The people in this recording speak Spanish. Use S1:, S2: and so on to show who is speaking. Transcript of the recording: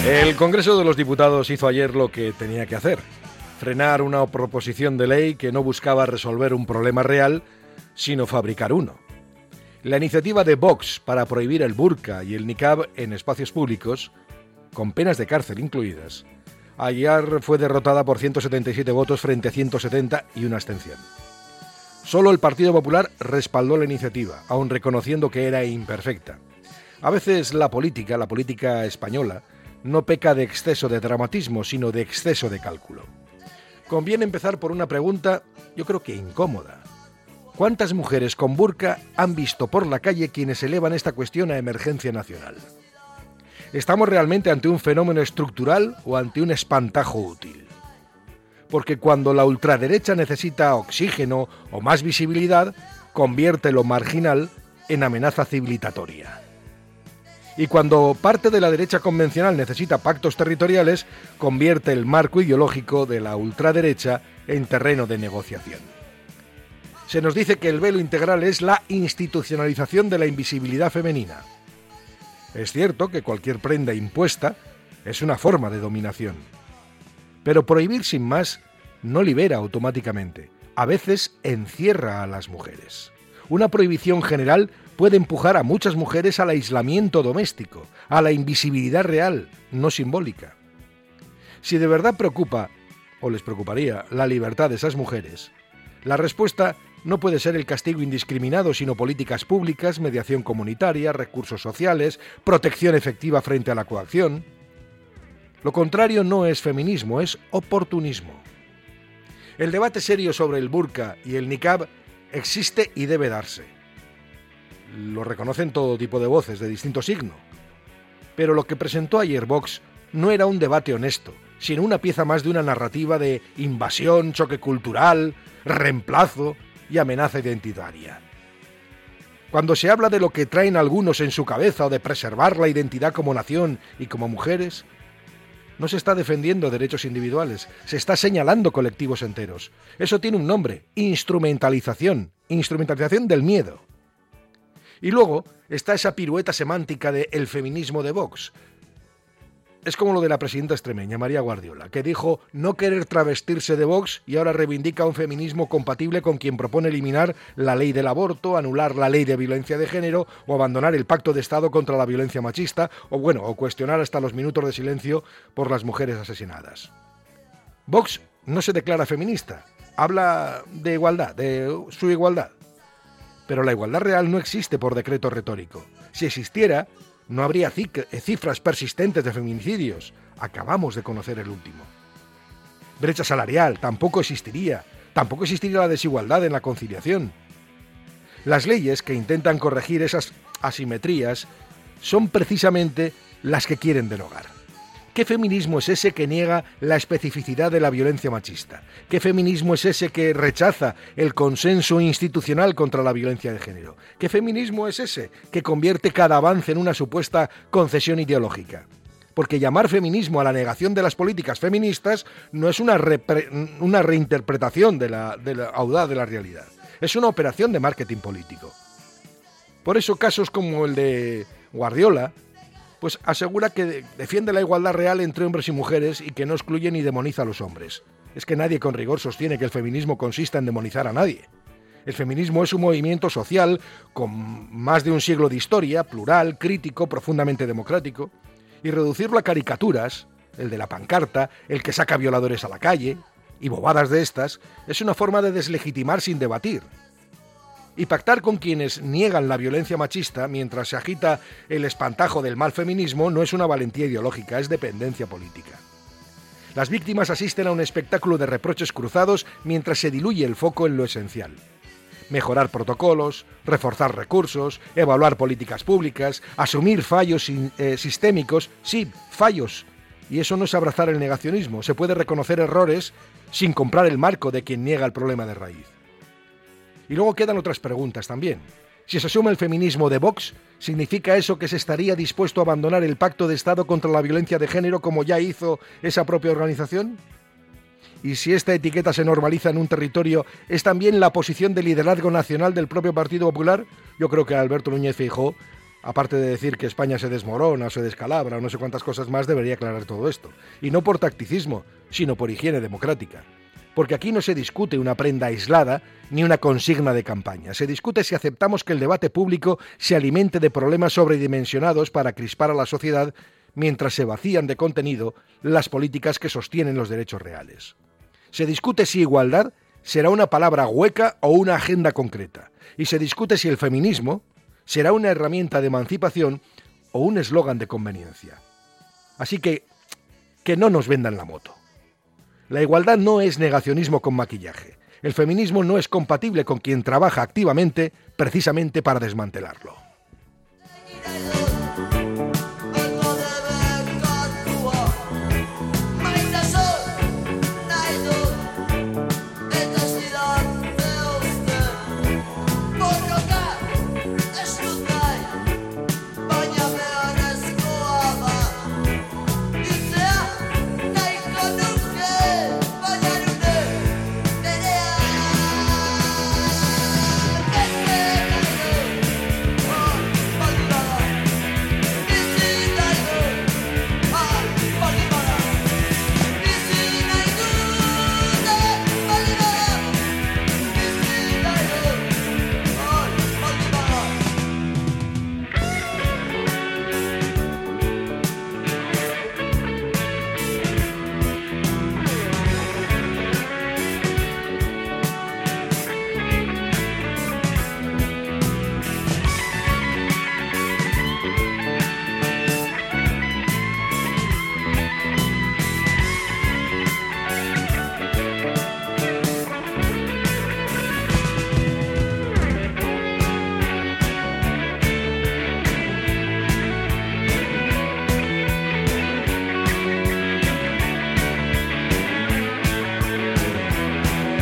S1: El Congreso de los Diputados hizo ayer lo que tenía que hacer: frenar una proposición de ley que no buscaba resolver un problema real, sino fabricar uno. La iniciativa de Vox para prohibir el burka y el niqab en espacios públicos, con penas de cárcel incluidas, ayer fue derrotada por 177 votos frente a 170 y una abstención. Solo el Partido Popular respaldó la iniciativa, aun reconociendo que era imperfecta. A veces la política española, no peca de exceso de dramatismo, sino de exceso de cálculo. Conviene empezar por una pregunta, yo creo que incómoda. ¿Cuántas mujeres con burka han visto por la calle quienes elevan esta cuestión a emergencia nacional? ¿Estamos realmente ante un fenómeno estructural o ante un espantajo útil? Porque cuando la ultraderecha necesita oxígeno o más visibilidad, convierte lo marginal en amenaza civilizatoria. Y cuando parte de la derecha convencional necesita pactos territoriales, convierte el marco ideológico de la ultraderecha en terreno de negociación. Se nos dice que el velo integral es la institucionalización de la invisibilidad femenina. Es cierto que cualquier prenda impuesta es una forma de dominación. Pero prohibir sin más no libera automáticamente. A veces encierra a las mujeres. Una prohibición general puede empujar a muchas mujeres al aislamiento doméstico, a la invisibilidad real, no simbólica. Si de verdad preocupa, o les preocuparía, la libertad de esas mujeres, la respuesta no puede ser el castigo indiscriminado, sino políticas públicas, mediación comunitaria, recursos sociales, protección efectiva frente a la coacción. Lo contrario no es feminismo, es oportunismo. El debate serio sobre el burka y el niqab existe y debe darse. Lo reconocen todo tipo de voces de distinto signo. Pero lo que presentó ayer Vox no era un debate honesto, sino una pieza más de una narrativa de invasión, choque cultural, reemplazo y amenaza identitaria. Cuando se habla de lo que traen algunos en su cabeza o de preservar la identidad como nación y como mujeres, no se está defendiendo derechos individuales, se está señalando colectivos enteros. Eso tiene un nombre: instrumentalización del miedo. Y luego está esa pirueta semántica de el feminismo de Vox. Es como lo de la presidenta extremeña, María Guardiola, que dijo no querer travestirse de Vox y ahora reivindica un feminismo compatible con quien propone eliminar la ley del aborto, anular la ley de violencia de género o abandonar el pacto de Estado contra la violencia machista o cuestionar hasta los minutos de silencio por las mujeres asesinadas. Vox no se declara feminista, habla de igualdad, de su igualdad. Pero la igualdad real no existe por decreto retórico. Si existiera, no habría cifras persistentes de feminicidios. Acabamos de conocer el último. Brecha salarial tampoco existiría. Tampoco existiría la desigualdad en la conciliación. Las leyes que intentan corregir esas asimetrías son precisamente las que quieren derogar. ¿Qué feminismo es ese que niega la especificidad de la violencia machista? ¿Qué feminismo es ese que rechaza el consenso institucional contra la violencia de género? ¿Qué feminismo es ese que convierte cada avance en una supuesta concesión ideológica? Porque llamar feminismo a la negación de las políticas feministas no es una reinterpretación de la audaz de la realidad. Es una operación de marketing político. Por eso casos como el de Guardiola pues asegura que defiende la igualdad real entre hombres y mujeres y que no excluye ni demoniza a los hombres. Es que nadie con rigor sostiene que el feminismo consista en demonizar a nadie. El feminismo es un movimiento social con más de un siglo de historia, plural, crítico, profundamente democrático, y reducirlo a caricaturas, el de la pancarta, el que saca violadores a la calle, y bobadas de estas, es una forma de deslegitimar sin debatir. Y pactar con quienes niegan la violencia machista mientras se agita el espantajo del mal feminismo no es una valentía ideológica, es dependencia política. Las víctimas asisten a un espectáculo de reproches cruzados mientras se diluye el foco en lo esencial. Mejorar protocolos, reforzar recursos, evaluar políticas públicas, asumir fallos sistémicos, sí, fallos. Y eso no es abrazar el negacionismo, se puede reconocer errores sin comprar el marco de quien niega el problema de raíz. Y luego quedan otras preguntas también. Si se asume el feminismo de Vox, ¿significa eso que se estaría dispuesto a abandonar el pacto de Estado contra la violencia de género como ya hizo esa propia organización? Y si esta etiqueta se normaliza en un territorio, ¿es también la posición de liderazgo nacional del propio Partido Popular? Yo creo que Alberto Núñez Feijóo aparte de decir que España se desmorona o se descalabra o no sé cuántas cosas más, debería aclarar todo esto. Y no por tacticismo, sino por higiene democrática. Porque aquí no se discute una prenda aislada ni una consigna de campaña. Se discute si aceptamos que el debate público se alimente de problemas sobredimensionados para crispar a la sociedad mientras se vacían de contenido las políticas que sostienen los derechos reales. Se discute si igualdad será una palabra hueca o una agenda concreta. Y se discute si el feminismo será una herramienta de emancipación o un eslogan de conveniencia. Así que no nos vendan la moto. La igualdad no es negacionismo con maquillaje. El feminismo no es compatible con quien trabaja activamente precisamente para desmantelarlo.